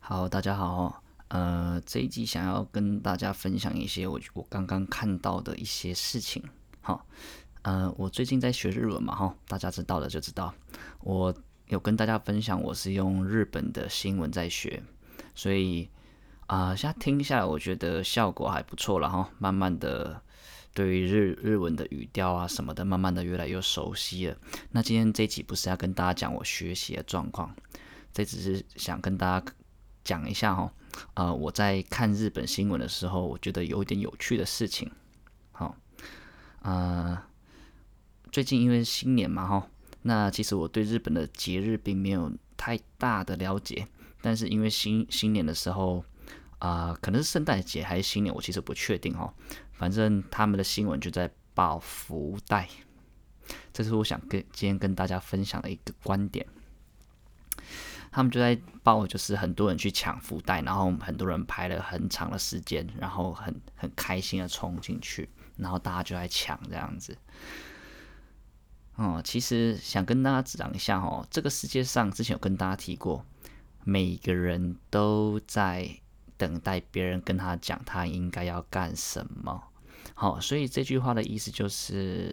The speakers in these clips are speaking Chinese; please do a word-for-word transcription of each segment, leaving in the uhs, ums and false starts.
好，大家好。呃，这一集想要跟大家分享一些我我刚刚看到的一些事情。好，呃，我最近在学日文嘛，哈，大家知道的就知道。我有跟大家分享，我是用日本的新闻在学，所以啊、呃现在听下来，我觉得效果还不错了哈。慢慢的，对于日日文的语调啊什么的，慢慢的越来越熟悉了。那今天这一集不是要跟大家讲我学习的状况，这只是想跟大家讲一下哈，呃，我在看日本新闻的时候，我觉得有一点有趣的事情。好，呃，最近因为新年嘛哈，那其实我对日本的节日并没有太大的了解，但是因为新新年的时候，啊、呃可能是圣诞节还是新年，我其实不确定哈。反正他们的新闻就在报福袋，这是我想跟今天跟大家分享的一个观点。他们就在报，就是很多人去抢福袋，然后很多人排了很长的时间，然后很很开心的冲进去，然后大家就在抢这样子。哦，其实想跟大家讲一下哦，这个世界上之前有跟大家提过，每个人都在等待别人跟他讲他应该要干什么。好，所以这句话的意思就是，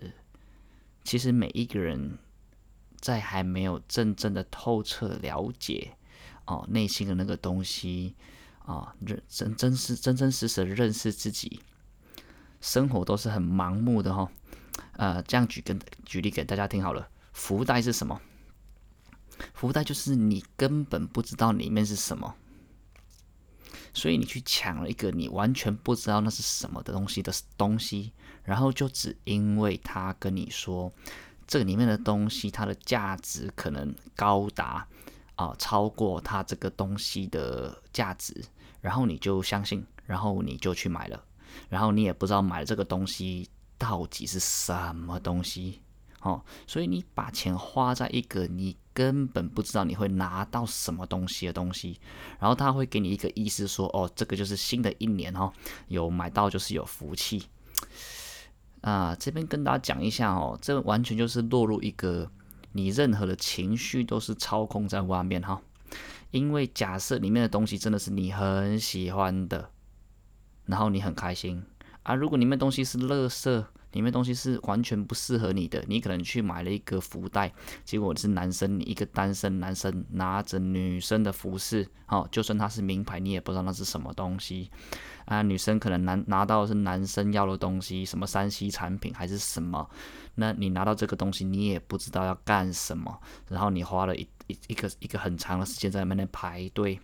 其实每一个人在还没有真正的透彻了解哦内心的那个东西啊，认真真是真真实实的认识自己，生活都是很盲目的哈、哦。呃，这样举跟举例给大家听好了。福袋是什么？福袋就是你根本不知道里面是什么，所以你去抢了一个你完全不知道那是什么的东西的东西，然后就只因为他跟你说这个里面的东西它的价值可能高达啊、呃超过它这个东西的价值，然后你就相信，然后你就去买了，然后你也不知道买了这个东西到底是什么东西。哦，所以你把钱花在一个你根本不知道你会拿到什么东西的东西，然后他会给你一个意思说，哦，这个就是新的一年哦，有买到就是有福气啊。这边跟大家讲一下哦，这完全就是落入一个你任何的情绪都是操控在外面哈。因为假设里面的东西真的是你很喜欢的，然后你很开心啊。如果里面东西是垃圾，里面东西是完全不适合你的，你可能去买了一个福袋，结果是男生，你一个单身男生拿着女生的服饰，哦，就算它是名牌，你也不知道那是什么东西啊。女生可能拿拿到的是男生要的东西，什么三 C 产品还是什么，那你拿到这个东西，你也不知道要干什么，然后你花了一一一个一个很长的时间在那边排队，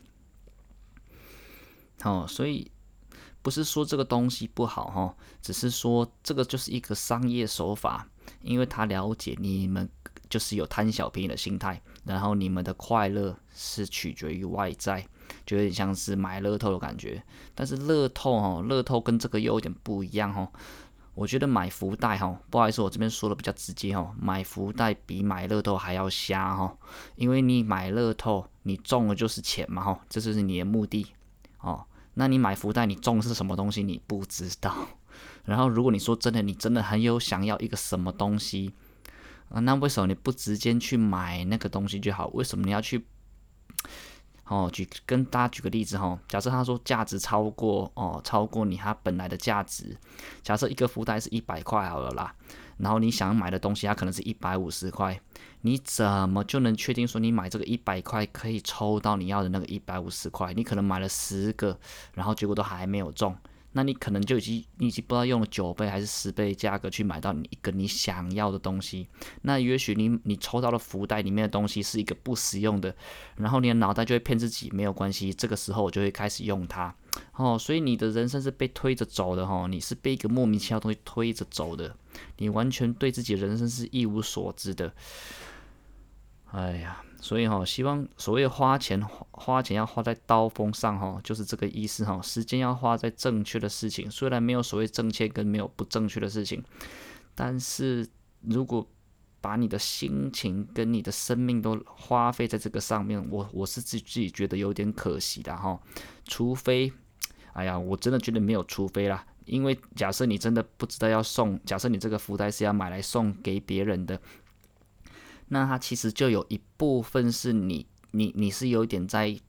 哦，所以不是说这个东西不好哈，只是说这个就是一个商业手法，因为他了解你们就是有贪小便宜的心态，然后你们的快乐是取决于外在，就有点像是买乐透的感觉。但是乐透哦，乐透跟这个又有点不一样哦。我觉得买福袋哈，不好意思，我这边说的比较直接哈，买福袋比买乐透还要瞎哈，因为你买乐透，你中了就是钱嘛哈，这就是你的目的哦。那你买福袋，你中的是什么东西你不知道。然后如果你说真的，你真的很有想要一个什么东西啊，那为什么你不直接去买那个东西就好？为什么你要去哦，举跟大家举个例子哈，假设他说价值超过哦，超过你它本来的价值，假设一个福袋是一百块好了啦，然后你想买的东西它可能是一百五十块，你怎么就能确定说你买这个一百块可以抽到你要的那个一百五十块？你可能买了十个，然后结果都还没有中，那你可能就已经你已经不知道用了九倍还是十倍价格去买到你一个你想要的东西。那也许你你抽到的福袋里面的东西是一个不实用的，然后你的脑袋就会骗自己没有关系，这个时候我就会开始用它。哦，所以你的人生是被推着走的哈，你是被一个莫名其妙的东西推着走的，你完全对自己的人生是一无所知的。哎呀，所以哈，希望所谓花钱花钱要花在刀锋上哈，就是这个意思哈。时间要花在正确的事情，虽然没有所谓正确跟没有不正确的事情，但是如果把你的心情跟你的生命都花费在这个上面，我我是自己觉得有点可惜的哈。除非，哎呀，我真的觉得没有除非啦。因为假设你真的不知道要送，假设你这个福袋是要买来送给别人的，那它其实就有一部分是你你你是有一点在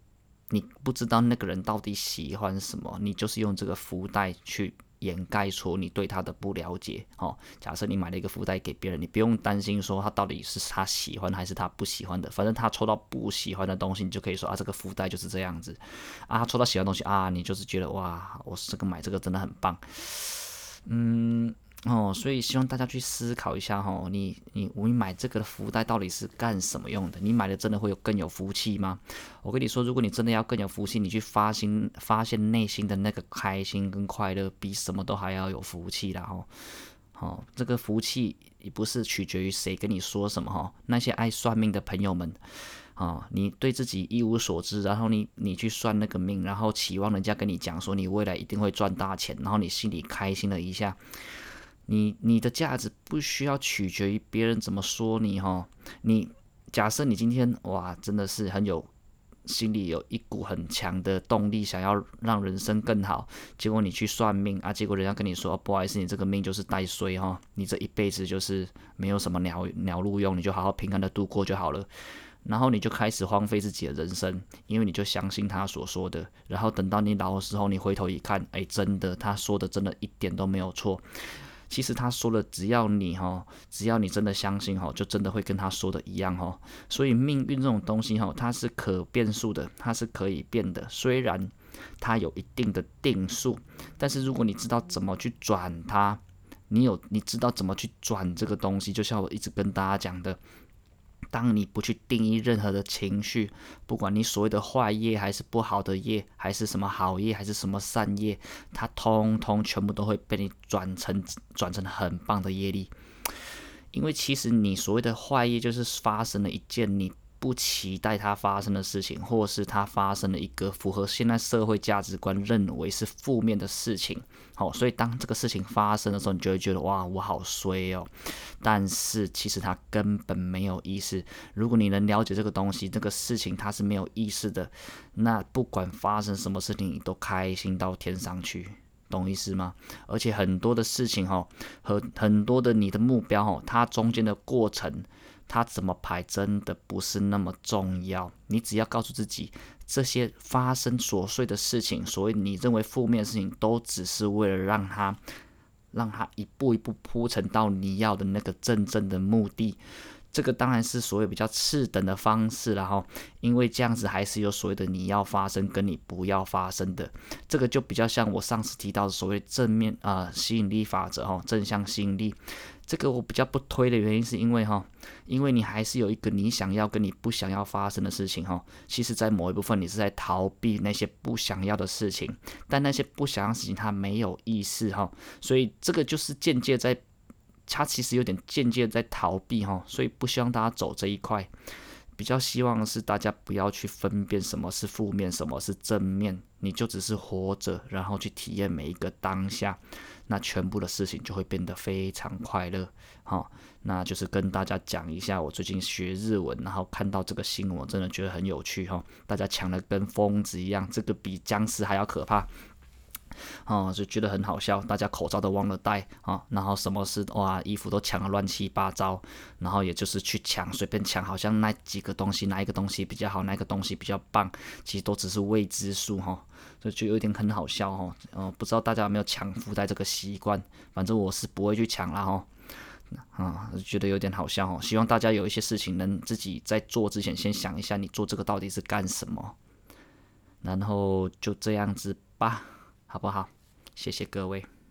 你不知道那个人到底喜欢什么，你就是用这个福袋去掩盖出你对他的不了解。哦，假设你买了一个福袋给别人，你不用担心说他到底是他喜欢还是他不喜欢的，反正他抽到不喜欢的东西，你就可以说啊，这个福袋就是这样子啊。他抽到喜欢的东西啊，你就是觉得哇，我这个买这个真的很棒。嗯。哦，所以希望大家去思考一下哦，你你你买这个福袋到底是干什么用的？你买了真的会有更有福气吗？我跟你说，如果你真的要更有福气，你去发心发现内心的那个开心跟快乐，比什么都还要有福气啦哦。哦，这个福气也不是取决于谁跟你说什么哈、哦，那些爱算命的朋友们。哦，你对自己一无所知，然后你你去算那个命，然后期望人家跟你讲说你未来一定会赚大钱，然后你心里开心了一下。你你的价值不需要取决于别人怎么说你哈。你假设你今天哇真的是很有心里有一股很强的动力，想要让人生更好，结果你去算命啊，结果人家跟你说、哦、不好意思，你这个命就是带衰哈，你这一辈子就是没有什么鸟鸟路用，你就好好平安的度过就好了。然后你就开始荒废自己的人生，因为你就相信他所说的，然后等到你老的时候，你回头一看，哎，真的他说的真的一点都没有错。其实他说的，只要你哈，只要你真的相信哈，就真的会跟他说的一样哈。所以命运这种东西哈，它是可变数的，它是可以变的。虽然它有一定的定数，但是如果你知道怎么去转它，你有你知道怎么去转这个东西，就像我一直跟大家讲的。当你不去定义任何的情绪，不管你所谓的坏业还是不好的业，还是什么好业还是什么善业，它通通全部都会被你转成转成很棒的业力。因为其实你所谓的坏业，就是发生了一件你不期待它发生的事情，或是它发生了一个符合现在社会价值观认为是负面的事情。好，所以当这个事情发生的时候，你就会觉得哇，我好衰哦。但是其实它根本没有意思。如果你能了解这个东西，这个事情它是没有意思的，那不管发生什么事情，你都开心到天上去。懂意思吗？而且很多的事情哈，和很多的你的目标哈，它中间的过程，它怎么排真的不是那么重要。你只要告诉自己，这些发生琐碎的事情，所谓你认为负面的事情，都只是为了让它，让它一步一步铺陈到你要的那个真正的目的。这个当然是所谓比较次等的方式啦齁，因为这样子还是有所谓的你要发生跟你不要发生的，这个就比较像我上次提到的所谓正面啊、呃、吸引力法则齁，正向吸引力。这个我比较不推的原因是因为齁，因为你还是有一个你想要跟你不想要发生的事情齁，其实在某一部分你是在逃避那些不想要的事情，但那些不想要的事情它没有意识齁，所以这个就是间接在。他其实有点间接在逃避哈，所以不希望大家走这一块。比较希望的是大家不要去分辨什么是负面，什么是正面，你就只是活着，然后去体验每一个当下，那全部的事情就会变得非常快乐。好，那就是跟大家讲一下，我最近学日文，然后看到这个新闻，我真的觉得很有趣哈，大家抢的跟疯子一样，这个比僵尸还要可怕。哦，就觉得很好笑，大家口罩都忘了戴啊、哦，然后什么事哇，衣服都抢得乱七八糟，然后也就是去抢，随便抢，好像那几个东西哪一个东西比较好，哪一个东西比较棒，其实都只是未知数哈，所以就有点很好笑哈。呃，不知道大家有没有抢福袋这个习惯？反正我是不会去抢啦哈。啊、嗯，觉得有点好笑哦。希望大家有一些事情能自己在做之前先想一下，你做这个到底是干什么，然后就这样子吧。好不好？谢谢各位。